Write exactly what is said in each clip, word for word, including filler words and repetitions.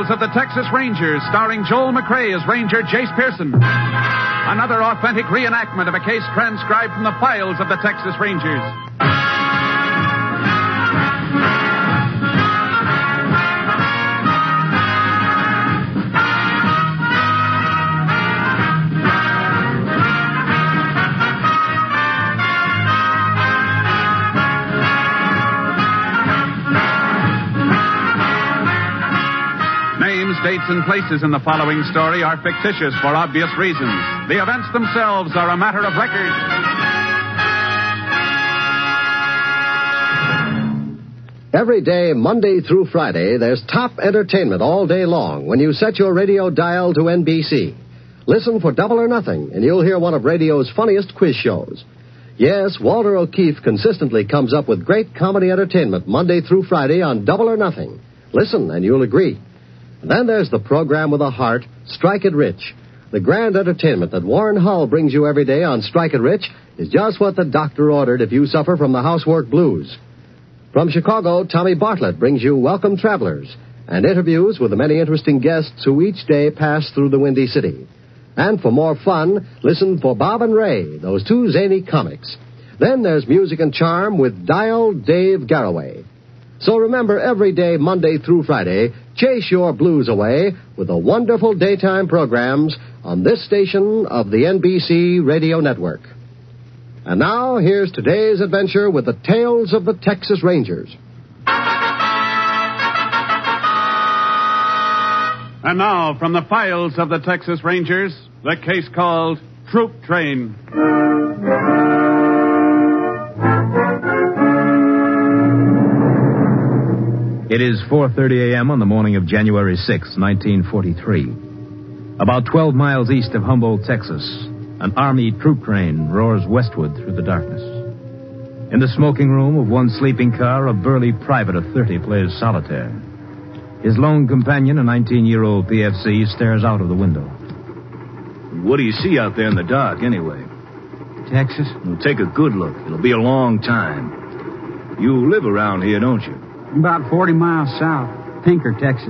Files of the Texas Rangers, starring Joel McRae as Ranger Jace Pearson. Another authentic reenactment of a case transcribed from the files of the Texas Rangers. Dates and places in the following story are fictitious for obvious reasons. The events themselves are a matter of record. Every day, Monday through Friday, there's top entertainment all day long when you set your radio dial to N B C. Listen for Double or Nothing, and you'll hear one of radio's funniest quiz shows. Yes, Walter O'Keefe consistently comes up with great comedy entertainment Monday through Friday on Double or Nothing. Listen, and you'll agree. And then there's the program with a heart, Strike It Rich. The grand entertainment that Warren Hull brings you every day on Strike It Rich is just what the doctor ordered if you suffer from the housework blues. From Chicago, Tommy Bartlett brings you Welcome Travelers and interviews with the many interesting guests who each day pass through the Windy City. And for more fun, listen for Bob and Ray, those two zany comics. Then there's music and charm with Dial Dave Garraway. So remember, every day, Monday through Friday, chase your blues away with the wonderful daytime programs on this station of the N B C Radio Network. And now, here's today's adventure with the Tales of the Texas Rangers. And now, from the files of the Texas Rangers, the case called Troop Train. It is four thirty a.m. on the morning of January sixth, nineteen forty-three. About twelve miles east of Humboldt, Texas, an Army troop train roars westward through the darkness. In the smoking room of one sleeping car, a burly private of thirty plays solitaire. His lone companion, a nineteen-year-old P F C, stares out of the window. What do you see out there in the dark, anyway? Texas? Well, take a good look. It'll be a long time. You live around here, don't you? About forty miles south, Pinker, Texas.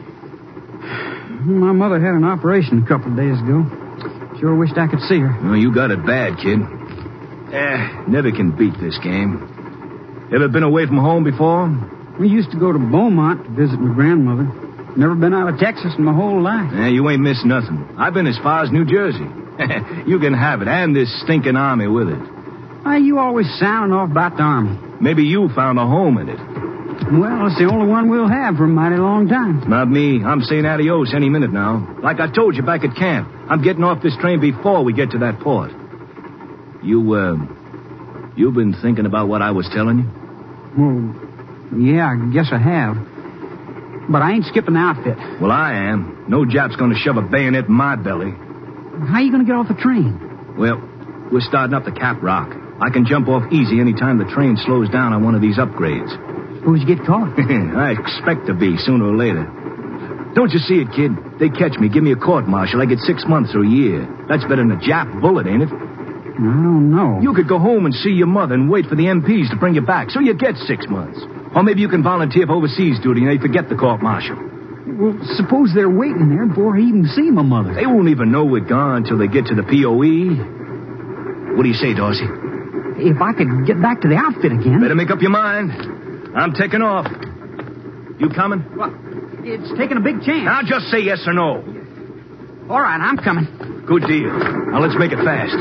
My mother had an operation a couple of days ago. Sure wished I could see her. Well, you got it bad, kid. Eh, never can beat this game. Ever been away from home before? We used to go to Beaumont to visit my grandmother. Never been out of Texas in my whole life. Eh, you ain't missed nothing. I've been as far as New Jersey. You can have it, and this stinking Army with it. Why, you always sounding off about the Army. Maybe you found a home in it. Well, it's the only one we'll have for a mighty long time. Not me. I'm saying adios any minute now. Like I told you back at camp, I'm getting off this train before we get to that port. You, uh, you've been thinking about what I was telling you? Well, yeah, I guess I have. But I ain't skipping the outfit. Well, I am. No Jap's going to shove a bayonet in my belly. How are you going to get off the train? Well, we're starting up the Cap Rock. I can jump off easy any time the train slows down on one of these upgrades. Suppose you get caught? I expect to be, sooner or later. Don't you see it, kid? They catch me, give me a court-martial, I get six months or a year. That's better than a Jap bullet, ain't it? I don't know. You could go home and see your mother and wait for the M Ps to bring you back, so you get six months. Or maybe you can volunteer for overseas duty and they forget the court-martial. Well, suppose they're waiting there before I even see my mother. They won't even know we're gone until they get to the P O E. What do you say, Dorsey? If I could get back to the outfit again... Better make up your mind. I'm taking off. You coming? What? It's taking a big chance. Now just say yes or no. All right, I'm coming. Good deal. Now let's make it fast.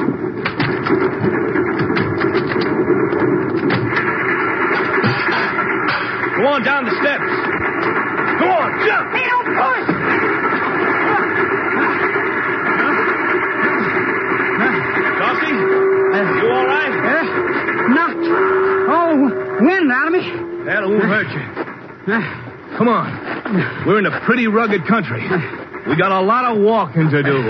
Go on down the steps. Go on, jump. Hey, don't push. Dorsey, you all right? Uh, knocked. Oh, wind out of me. That won't hurt you. Come on. We're in a pretty rugged country. We got a lot of walking to do.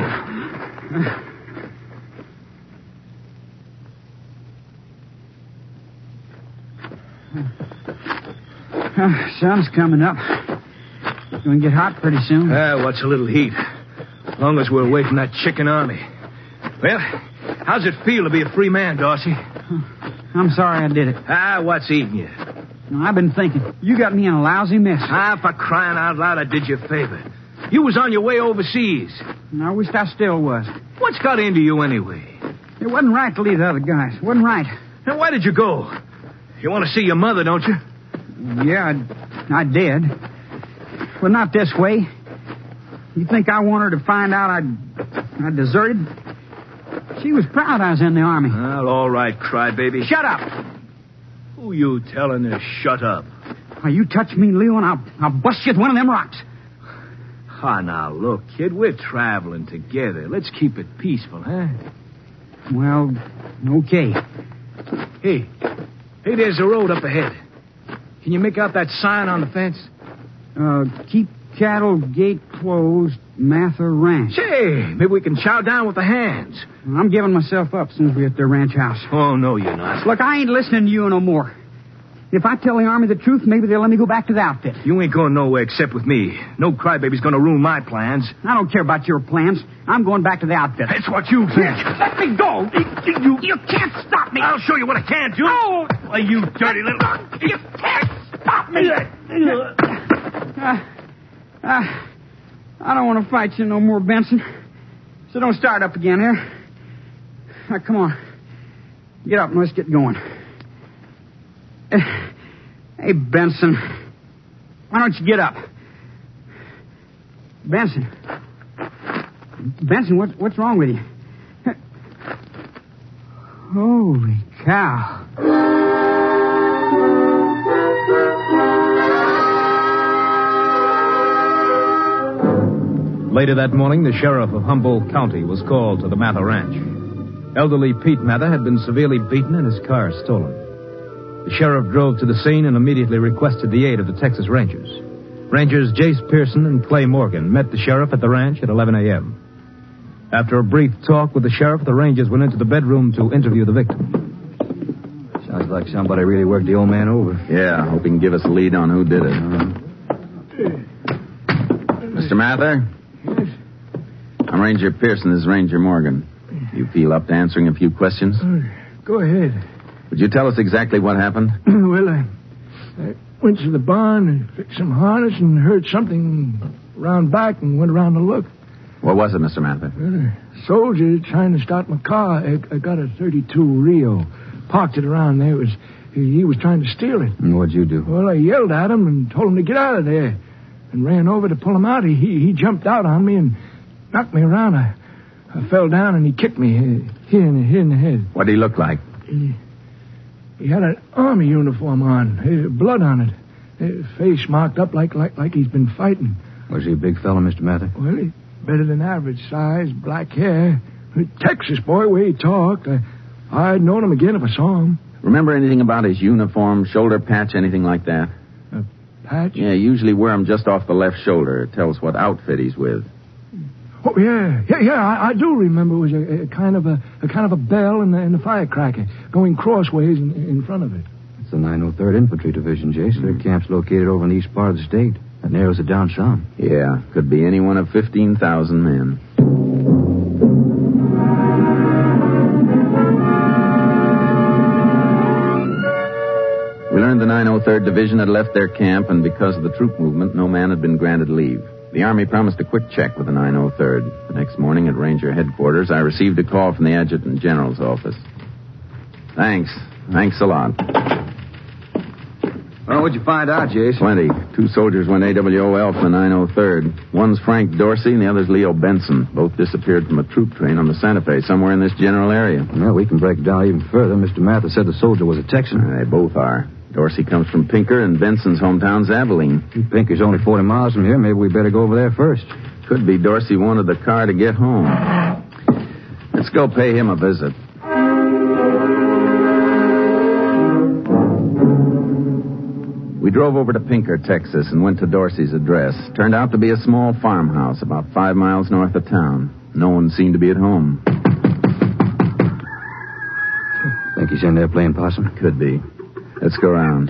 Uh, sun's coming up. It's going to get hot pretty soon. Ah, what's a little heat? As long as we're away from that chicken army. Well, how's it feel to be a free man, Dorsey? I'm sorry I did it. Ah, what's eating you? I've been thinking. You got me in a lousy mess. Ah, for crying out loud, I did you a favor. You was on your way overseas. I wished I still was. What's got into you anyway? It wasn't right to leave the other guys. It wasn't right. And why did you go? You want to see your mother, don't you? Yeah, I, I did. But not this way. You think I want her to find out I'd, I deserted? She was proud I was in the Army. Well, all right, crybaby. Shut up! Who you telling to shut up? Now, you touch me, Leo, and I'll, I'll bust you with one of them rocks. Ah, now, look, kid, we're traveling together. Let's keep it peaceful, huh? Well, okay. Hey, hey, there's a road up ahead. Can you make out that sign on the fence? Uh, keep cattle gate closed, Mather Ranch. Say, maybe we can chow down with the hands. I'm giving myself up as soon as we're at their ranch house. Oh, no, you're not. Look, I ain't listening to you no more. If I tell the Army the truth, maybe they'll let me go back to the outfit. You ain't going nowhere except with me. No crybaby's going to ruin my plans. I don't care about your plans. I'm going back to the outfit. That's what you think. Let me go. You, you can't stop me. I'll show you what I can do. Oh! Why, you dirty little... You can't stop me. Uh, uh, I don't want to fight you no more, Benson. So don't start up again here. Now, come on. Get up and let's get going. Uh, hey, Benson. Why don't you get up? Benson. Benson, what, what's wrong with you? Holy cow. Later that morning, the sheriff of Humboldt County was called to the Mather Ranch. Elderly Pete Mather had been severely beaten and his car stolen. The sheriff drove to the scene and immediately requested the aid of the Texas Rangers. Rangers Jace Pearson and Clay Morgan met the sheriff at the ranch at eleven a.m. After a brief talk with the sheriff, the Rangers went into the bedroom to interview the victim. Sounds like somebody really worked the old man over. Yeah, hope he can give us a lead on who did it. Uh-huh. Mister Mather? Yes? I'm Ranger Pearson. This is Ranger Morgan. You feel up to answering a few questions? Uh, go ahead. Would you tell us exactly what happened? Well, I, I went to the barn and fixed some harness and heard something around back and went around to look. What was it, Mister Mather? Well, a soldier trying to start my car. I, I got a thirty-two Rio. Parked it around there. It was, he, he was trying to steal it. And what'd you do? Well, I yelled at him and told him to get out of there. And ran over to pull him out. He, he, he jumped out on me and knocked me around. I, I fell down and he kicked me uh, here in, here in the head. What did he look like? He, he had an army uniform on, uh, blood on it. Uh, face marked up like, like like he's been fighting. Was he a big fella, Mister Mather? Well, he better than average size, black hair. A Texas boy, way he talked. I, I'd known him again if I saw him. Remember anything about his uniform, shoulder patch, anything like that? A patch? Yeah, usually wear him just off the left shoulder. It tells what outfit he's with. Oh, yeah. Yeah, yeah, I, I do remember. It was a, a kind of a, a kind of a bell and a, and a firecracker going crossways in, in front of it. It's the nine oh third Infantry Division, Jace. Their camp's located over in the east part of the state. That narrows it down some. Yeah, could be any one of fifteen thousand men. We learned the nine oh third Division had left their camp, and because of the troop movement, no man had been granted leave. The Army promised a quick check with the nine oh third. The next morning at Ranger headquarters, I received a call from the Adjutant General's office. Thanks. Thanks a lot. Well, what'd you find out, Jace? Plenty. Two soldiers went A W O L from the nine oh third. One's Frank Dorsey, and the other's Leo Benson. Both disappeared from a troop train on the Santa Fe, somewhere in this general area. Well, we can break it down even further. Mister Mather said the soldier was a Texan. They both are. Dorsey comes from Pinker, and Benson's hometown's Abilene. Pinker's only forty miles from here. Maybe we better go over there first. Could be Dorsey wanted the car to get home. Let's go pay him a visit. We drove over to Pinker, Texas, and went to Dorsey's address. Turned out to be a small farmhouse about five miles north of town. No one seemed to be at home. Think he's in there playing possum? Could be. Let's go around.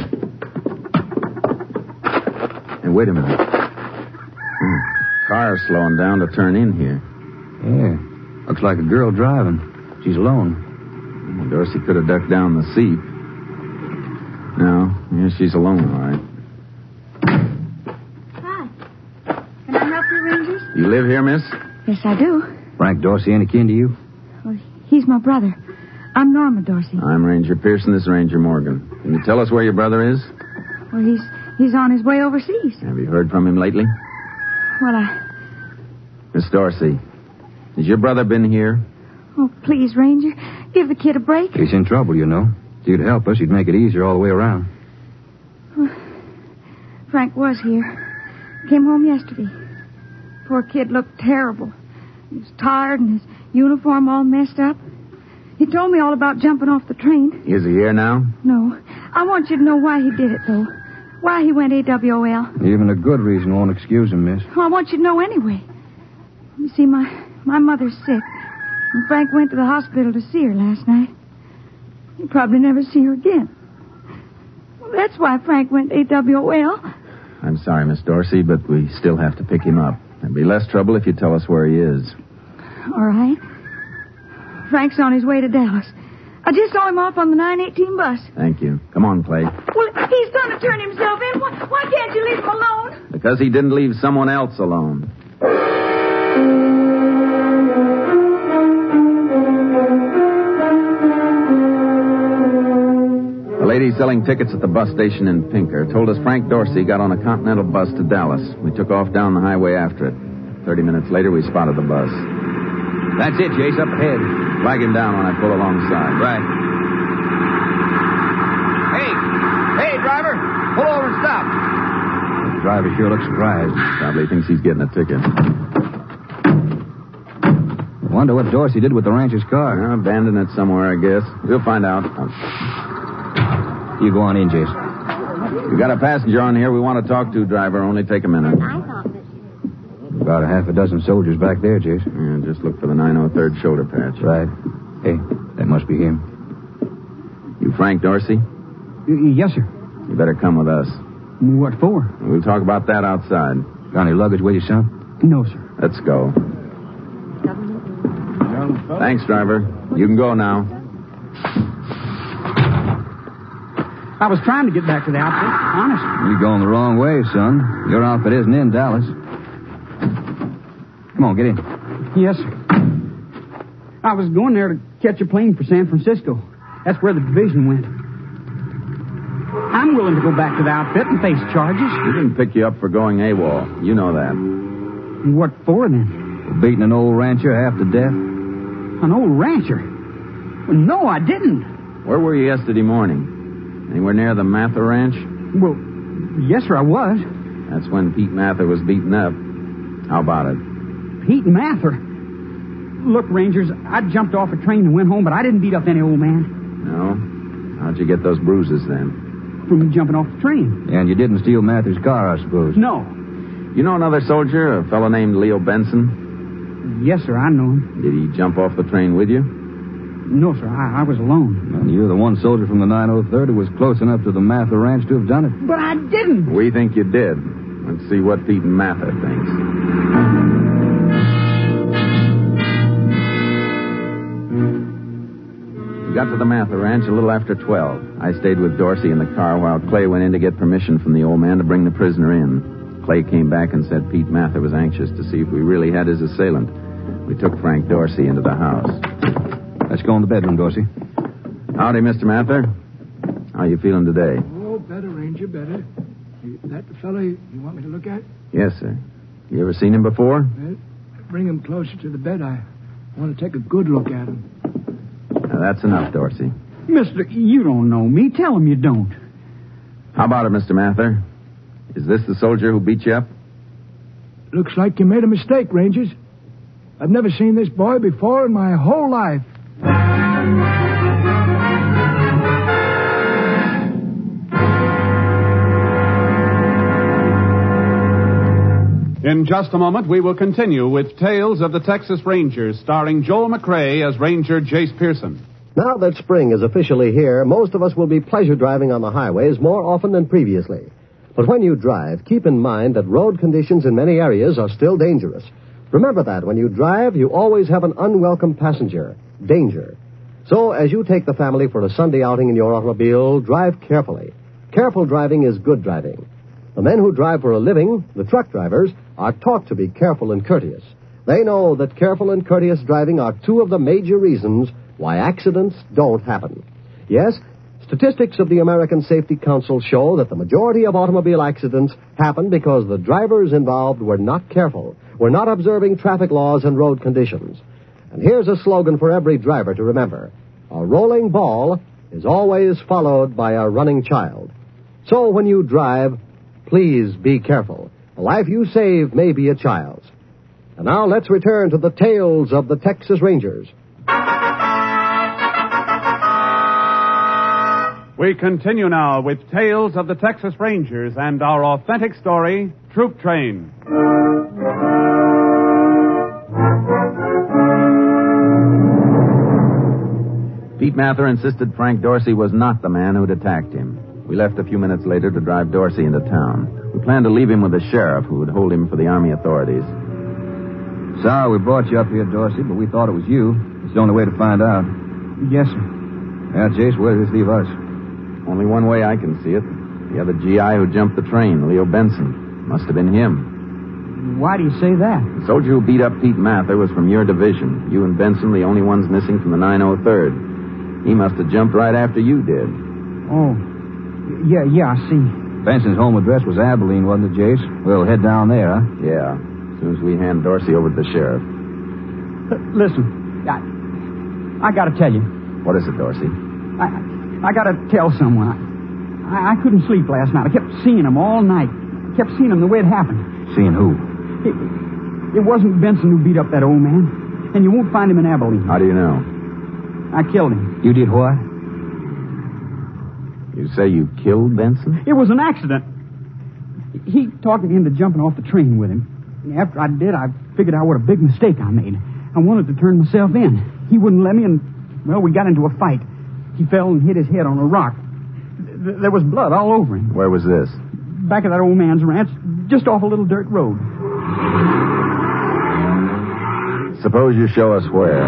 Hey, wait a minute. Hmm. Car's slowing down to turn in here. Yeah. Looks like a girl driving. She's alone. Well, Dorsey could have ducked down the seat. No, yeah, she's alone, all right. Hi. Can I help you, Rangers? You live here, miss? Yes, I do. Frank Dorsey any kin to you? Well, he's my brother. I'm Norma Dorsey. I'm Ranger Pearson. This is Ranger Morgan. Can you tell us where your brother is? Well, he's he's on his way overseas. Have you heard from him lately? Well, I... Miss Dorsey, has your brother been here? Oh, please, Ranger, give the kid a break. He's in trouble, you know. If you'd help us, you'd make it easier all the way around. Well, Frank was here. Came home yesterday. Poor kid looked terrible. He was tired and his uniform all messed up. He told me all about jumping off the train. Is he here now? No. I want you to know why he did it, though. Why he went A W O L. Even a good reason won't excuse him, miss. Well, I want you to know anyway. You see, my, my mother's sick. And Frank went to the hospital to see her last night. He'll probably never see her again. Well, that's why Frank went A W O L. I'm sorry, Miss Dorsey, but we still have to pick him up. There'd be less trouble if you tell us where he is. All right. Frank's on his way to Dallas. I just saw him off on the nine eighteen bus. Thank you. Come on, Clay. Well, he's going to turn himself in. Why, why can't you leave him alone? Because he didn't leave someone else alone. The lady selling tickets at the bus station in Pinker told us Frank Dorsey got on a Continental bus to Dallas. We took off down the highway after it. Thirty minutes later, we spotted the bus. That's it, Jace, up ahead. Flag him down when I pull alongside. Right. Hey! Hey, driver! Pull over and stop. The driver sure looks surprised. Probably thinks he's getting a ticket. Wonder what Dorsey did with the rancher's car. Well, abandoned it somewhere, I guess. We'll find out. You go on in, Jace. We got a passenger on here we want to talk to, driver. Only take a minute. About a half a dozen soldiers back there, Jace. Yeah, just look for the nine oh third shoulder patch. Right. Hey, that must be him. You Frank Dorsey? Y- yes, sir. You better come with us. What for? We'll talk about that outside. Got any luggage with you, son? No, sir. Let's go. Thanks, driver. You can go now. I was trying to get back to the outfit, honest. You're going the wrong way, son. Your outfit isn't in Dallas. Come on, get in. Yes, sir. I was going there to catch a plane for San Francisco. That's where the division went. I'm willing to go back to the outfit and face charges. We didn't pick you up for going AWOL. You know that. What for, then? For beating an old rancher half to death. An old rancher? Well, no, I didn't. Where were you yesterday morning? Anywhere near the Mather Ranch? Well, yes, sir, I was. That's when Pete Mather was beaten up. How about it? Pete Mather? Look, Rangers, I jumped off a train and went home, but I didn't beat up any old man. No? How'd you get those bruises then? From jumping off the train. And you didn't steal Mather's car, I suppose. No. You know another soldier, a fellow named Leo Benson? Yes, sir, I know him. Did he jump off the train with you? No, sir, I, I was alone. And you're the one soldier from the nine oh third who was close enough to the Mather Ranch to have done it. But I didn't. We think you did. Let's see what Pete Mather thinks. We got to the Mather Ranch a little after twelve. I stayed with Dorsey in the car while Clay went in to get permission from the old man to bring the prisoner in. Clay came back and said Pete Mather was anxious to see if we really had his assailant. We took Frank Dorsey into the house. Let's go in the bedroom, Dorsey. Howdy, Mister Mather. How you feeling today? Oh, better, Ranger, better. You, that the fellow you, you want me to look at? Yes, sir. You ever seen him before? Well, bring him closer to the bed. I want to take a good look at him. Now, that's enough, Dorsey. Mister, you don't know me. Tell him you don't. How about it, Mister Mather? Is this the soldier who beat you up? Looks like you made a mistake, Rangers. I've never seen this boy before in my whole life. In just a moment, we will continue with Tales of the Texas Rangers, starring Joel McRae as Ranger Jace Pearson. Now that spring is officially here, most of us will be pleasure driving on the highways more often than previously. But when you drive, keep in mind that road conditions in many areas are still dangerous. Remember that when you drive, you always have an unwelcome passenger, danger. So as you take the family for a Sunday outing in your automobile, drive carefully. Careful driving is good driving. The men who drive for a living, the truck drivers, are taught to be careful and courteous. They know that careful and courteous driving are two of the major reasons why accidents don't happen. Yes, statistics of the American Safety Council show that the majority of automobile accidents happen because the drivers involved were not careful, were not observing traffic laws and road conditions. And here's a slogan for every driver to remember. A rolling ball is always followed by a running child. So when you drive, please be careful. The life you save may be a child's. And now let's return to the tales of the Texas Rangers. We continue now with Tales of the Texas Rangers and our authentic story, Troop Train. Pete Mather insisted Frank Dorsey was not the man who'd attacked him. We left a few minutes later to drive Dorsey into town. We planned to leave him with the sheriff, who would hold him for the Army authorities. Sorry we brought you up here, Dorsey, but we thought it was you. It's the only way to find out. Yes, sir. Yeah, Jace, where does this leave us? Only one way I can see it. The other G I who jumped the train, Leo Benson. Must have been him. Why do you say that? The soldier who beat up Pete Mather was from your division. You and Benson, the only ones missing from the nine oh third. He must have jumped right after you did. Oh, yeah, yeah, I see. Benson's home address was Abilene, wasn't it, Jace? We'll head down there, huh? Yeah, as soon as we hand Dorsey over to the sheriff. Uh, listen, I, I gotta tell you. What is it, Dorsey? I, I gotta tell someone. I, I couldn't sleep last night. I kept seeing him all night. I kept seeing him the way it happened. Seeing who? It, it wasn't Benson who beat up that old man. And you won't find him in Abilene. How do you know? I killed him. You did what? You say you killed Benson? It was an accident. He talked me into jumping off the train with him. And after I did, I figured out what a big mistake I made. I wanted to turn myself in. He wouldn't let me, and, well, we got into a fight. He fell and hit his head on a rock. Th- there was blood all over him. Where was this? Back at that old man's ranch, just off a little dirt road. Suppose you show us where.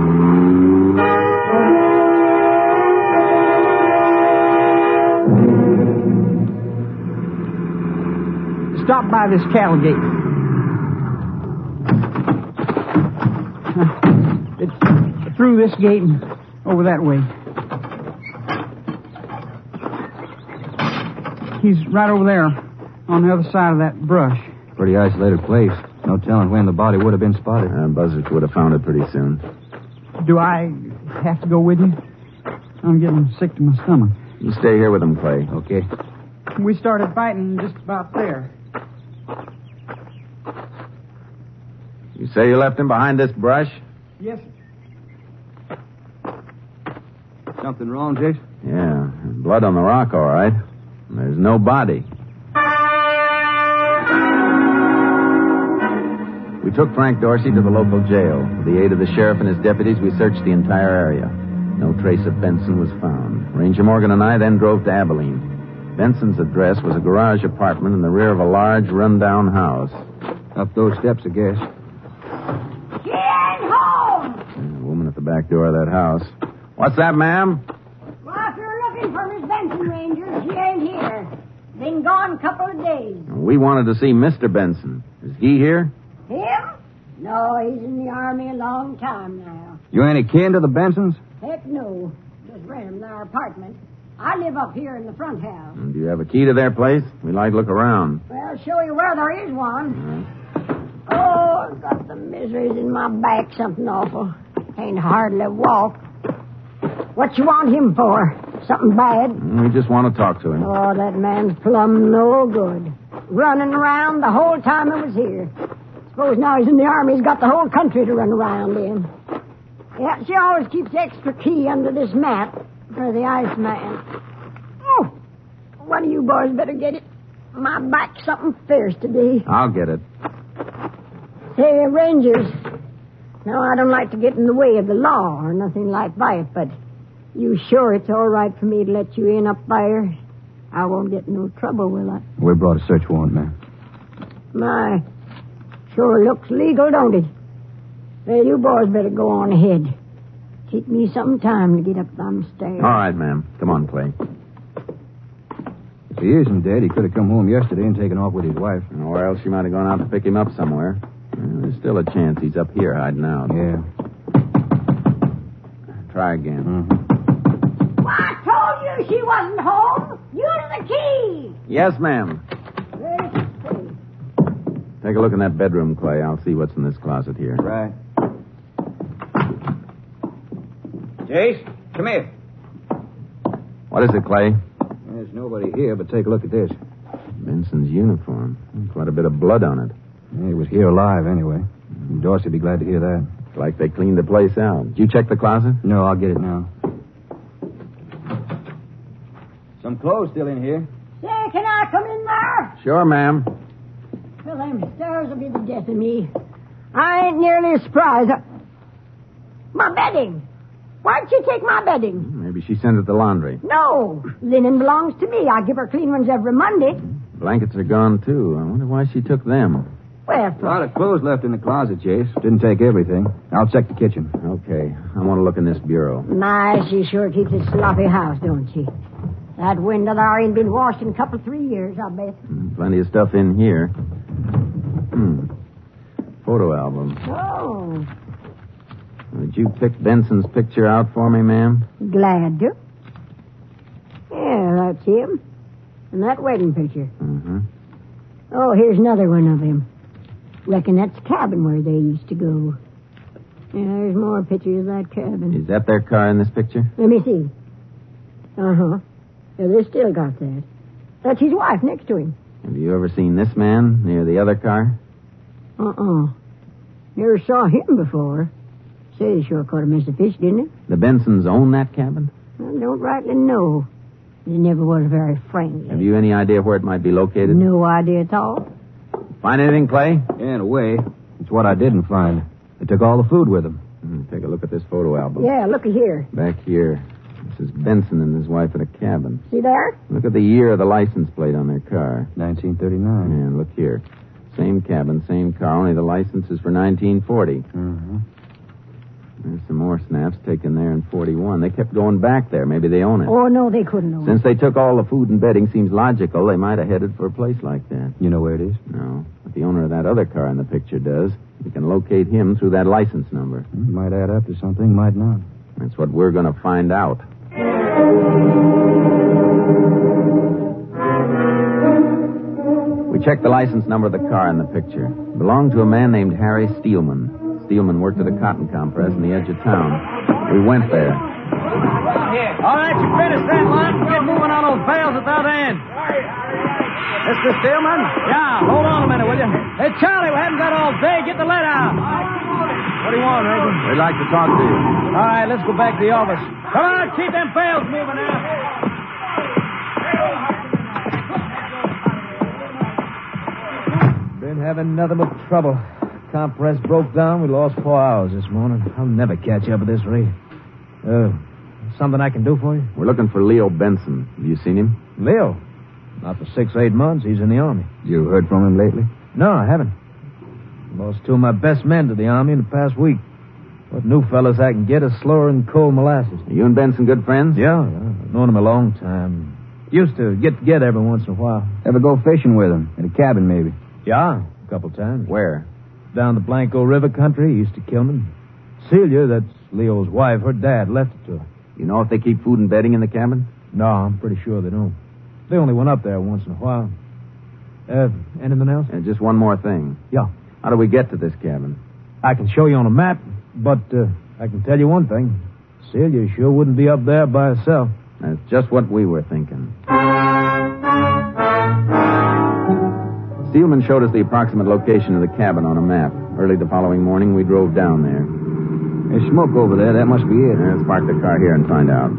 Stop by this cattle gate. Uh, it's through this gate and over that way. He's right over there on the other side of that brush. Pretty isolated place. No telling when the body would have been spotted. Uh, Buzzards would have found it pretty soon. Do I have to go with you? I'm getting sick to my stomach. You stay here with him, Clay. Okay. We started fighting just about there. You say you left him behind this brush? Yes, sir. Something wrong, Jason? Yeah. Blood on the rock, all right. There's no body. We took Frank Dorsey to the local jail. With the aid of the sheriff and his deputies, we searched the entire area. No trace of Benson was found. Ranger Morgan and I then drove to Abilene. Benson's address was a garage apartment in the rear of a large, run-down house. Up those steps, I guess. She ain't home! A woman at the back door of that house. What's that, ma'am? Well, if you're looking for Miss Benson, Ranger, she ain't here. Been gone a couple of days. We wanted to see Mister Benson. Is he here? Him? No, he's in the Army a long time now. You any kin to the Bensons? Heck no. Just rent him their apartment. I live up here in the front house. Do you have a key to their place? We'd like to look around. Well, I'll show you where there is one. Right. Oh, I've got the miseries in my back, something awful. Can't hardly walk. What you want him for? Something bad? We just want to talk to him. Oh, that man's plumb no good. Running around the whole time I was here. Suppose now he's in the Army, he's got the whole country to run around in. Yeah, she always keeps the extra key under this mat for the Iceman. Oh, one of you boys better get it. My back's something fierce today. I'll get it. Say, Rangers, now I don't like to get in the way of the law or nothing like that, but you sure it's all right for me to let you in up there? I won't get in no trouble, will I? We brought a search warrant, ma'am. My, sure looks legal, don't it? Well, you boys better go on ahead. Take me some time to get up them stairs. All right, ma'am. Come on, Clay. If he isn't dead, he could have come home yesterday and taken off with his wife. Or else she might have gone out to pick him up somewhere. Well, there's still a chance he's up here hiding out. Yeah. Try again. Mm-hmm. Well, I told you she wasn't home. Use the key. Yes, ma'am. Take a look in that bedroom, Clay. I'll see what's in this closet here. Right. Jace, come here. What is it, Clay? There's nobody here, but take a look at this. Benson's uniform. Quite a bit of blood on it. Yeah, he was here alive, anyway. Dorsey would be glad to hear that. Like they cleaned the place out. Did you check the closet? No, I'll get it now. Some clothes still in here. Say, can I come in there? Sure, ma'am. Well, them stairs will be the death of me. I ain't nearly as surprised. My bedding. Why'd she take my bedding? Maybe she sent it to laundry. No. Linen belongs to me. I give her clean ones every Monday. Blankets are gone, too. I wonder why she took them. Where A lot of clothes left in the closet, Chase. Didn't take everything. I'll check the kitchen. Okay. I want to look in this bureau. My, she sure keeps a sloppy house, don't she? That window there ain't been washed in a couple, three years, I bet. Mm, Plenty of stuff in here. Hmm. Photo album. Oh, Did you pick Benson's picture out for me, ma'am? glad to. Yeah, that's him. And that wedding picture. Mm-hmm. Oh, here's another one of him. Reckon that's the cabin where they used to go. Yeah, there's more pictures of that cabin. Is that their car in this picture? Let me see. Uh-huh. Yeah, they still got that. That's his wife next to him. Have you ever seen this man near the other car? Uh-uh. Never saw him before. Say, he sure caught a mess of fish, didn't he? The Bensons own that cabin? I don't rightly know. He never was very friendly. Have you any idea where it might be located? No idea at all. Find anything, Clay? Yeah, in a way. It's what I didn't find. They took all the food with them. Mm, take a look at this photo album. Yeah, looky here. Back here. This is Benson and his wife at a cabin. See there? Look at the year of the license plate on their car. nineteen thirty-nine. And look here. Same cabin, same car, only the license is for nineteen forty. Mm-hmm. There's some more snaps taken there in forty-one. They kept going back there. Maybe they own it. Oh, no, they couldn't know. Since they took all the food and bedding, seems logical they might have headed for a place like that. You know where it is? No, but the owner of that other car in the picture does. We can locate him through that license number. It might add up to something, might not. That's what we're going to find out. We checked the license number of the car in the picture. It belonged to a man named Harry Steelman. Steelman worked at a cotton compress in the edge of town. We went there. All right, you finished that line. Get moving on those bales at that end. Mister Steelman? Yeah, hold on a minute, will you? Hey, Charlie, we haven't got all day. Get the lead out. What do you want, Ranger? We'd like to talk to you. All right, let's go back to the office. Come on, keep them bales moving now. Been having nothing but trouble. Compress broke down. We lost four hours this morning. I'll never catch up at this rate. Uh, something I can do for you? We're looking for Leo Benson. Have you seen him? Leo? Not for six, eight months. He's in the Army. You heard from him lately? No, I haven't. Lost two of my best men to the Army in the past week. What new fellas I can get is slower than cold molasses. Are you and Benson good friends? Yeah, I've known him a long time. Used to get together every once in a while. Ever go fishing with him? In a cabin, maybe? Yeah, a couple times. Where? Down the Blanco River country, east of Kilman. Celia, that's Leo's wife, her dad left it to her. You know if they keep food and bedding in the cabin? No, I'm pretty sure they don't. They only went up there once in a while. Uh, anything else? And just one more thing. Yeah. How do we get to this cabin? I can show you on a map, but uh, I can tell you one thing. Celia sure wouldn't be up there by herself. That's just what we were thinking. Steelman showed us the approximate location of the cabin on a map. Early the following morning, we drove down there. There's smoke over there. That must be it. Let's park the car here and find out.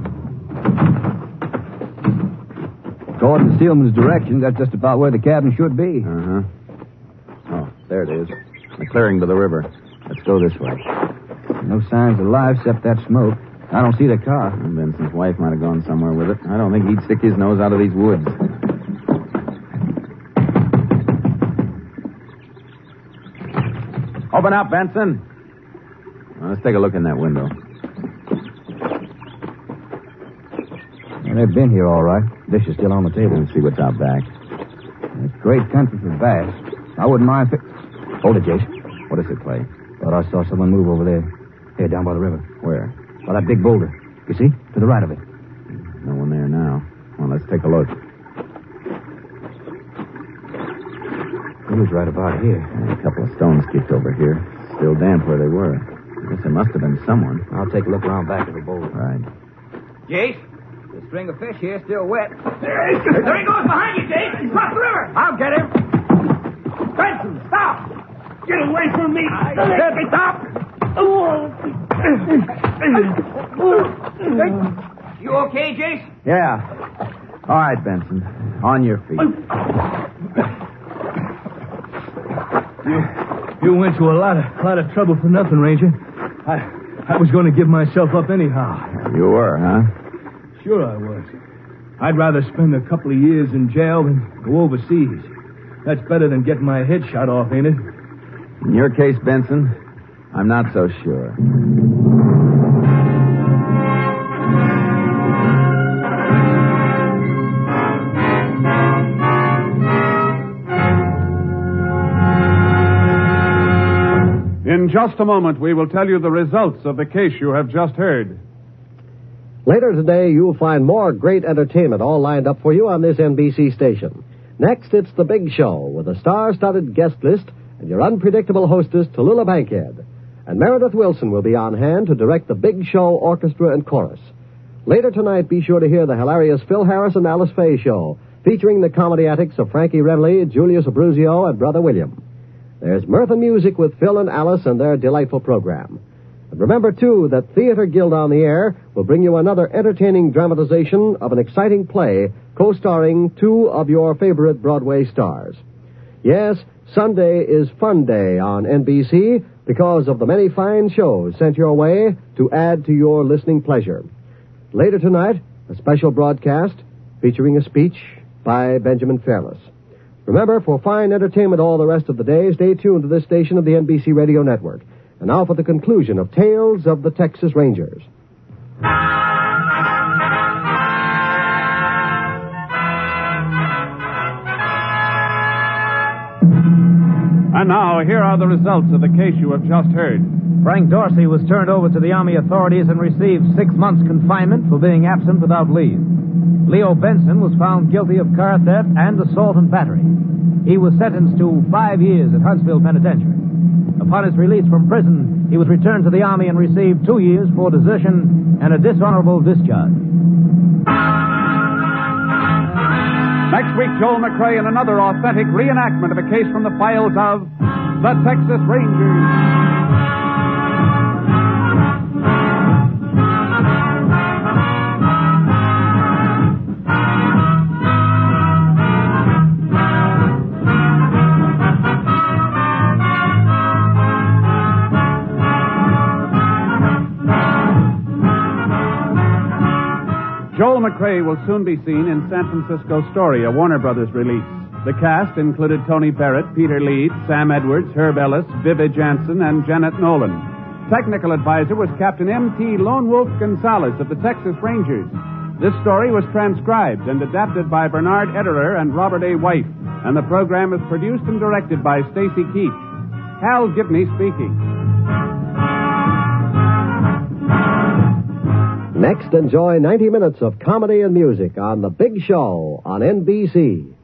According to Steelman's directions, that's just about where the cabin should be. Uh-huh. Oh, there it is. The clearing to the river. Let's go this way. No signs of life except that smoke. I don't see the car. Well, Benson's wife might have gone somewhere with it. I don't think he'd stick his nose out of these woods. Open up, Benson. Well, let's take a look in that window. Well, They've been here all right. Dish is still on the table. Let's see what's out back. It's great country for bass. I wouldn't mind if it... Hold it, Jace. What is it, Clay? Thought I saw someone move over there. Here, down by the river. Where? By that big boulder. You see? To the right of it. No one there now. Well, let's take a look. He was right about here. And a couple of stones kicked over here. Still damp where they were. I guess there must have been someone. I'll take a look around back of the boulder. Right. Jace, the string of fish here is still wet. There he goes behind you, Jake. He's across the river. I'll get him. Benson, stop. Get away from me. Let me stop. You okay, Jace? Yeah. All right, Benson. On your feet. You, you went to a lot of lot of trouble for nothing, Ranger. I I was going to give myself up anyhow. You were, huh? Sure I was. I'd rather spend a couple of years in jail than go overseas. That's better than getting my head shot off, ain't it? In your case, Benson, I'm not so sure. In just a moment, we will tell you the results of the case you have just heard. Later today, you'll find more great entertainment all lined up for you on this N B C station. Next, it's The Big Show with a star-studded guest list and your unpredictable hostess, Tallulah Bankhead. And Meredith Wilson will be on hand to direct the Big Show orchestra and chorus. Later tonight, be sure to hear the hilarious Phil Harris and Alice Faye show, featuring the comedy antics of Frankie Renly, Julius Abruzio, and Brother William. There's mirth and music with Phil and Alice and their delightful program. And remember, too, that Theater Guild on the Air will bring you another entertaining dramatization of an exciting play co-starring two of your favorite Broadway stars. Yes, Sunday is Fun Day on N B C because of the many fine shows sent your way to add to your listening pleasure. Later tonight, a special broadcast featuring a speech by Benjamin Fairless. Remember, for fine entertainment all the rest of the day, stay tuned to this station of the N B C Radio Network. And now for the conclusion of Tales of the Texas Rangers. And now, here are the results of the case you have just heard. Frank Dorsey was turned over to the Army authorities and received six months confinement for being absent without leave. Leo Benson was found guilty of car theft and assault and battery. He was sentenced to five years at Huntsville Penitentiary. Upon his release from prison, he was returned to the Army and received two years for desertion and a dishonorable discharge. Next week, Joel McCrea in another authentic reenactment of a case from the files of the Texas Rangers. Joel McCrea will soon be seen in San Francisco Story, a Warner Brothers release. The cast included Tony Barrett, Peter Leeds, Sam Edwards, Herb Ellis, Vivi Jansen, and Janet Nolan. Technical advisor was Captain M T Lone Wolf Gonzalez of the Texas Rangers. This story was transcribed and adapted by Bernard Ederer and Robert A. White, and the program is produced and directed by Stacy Keach. Hal Gibney speaking. Next, enjoy ninety minutes of comedy and music on The Big Show on N B C.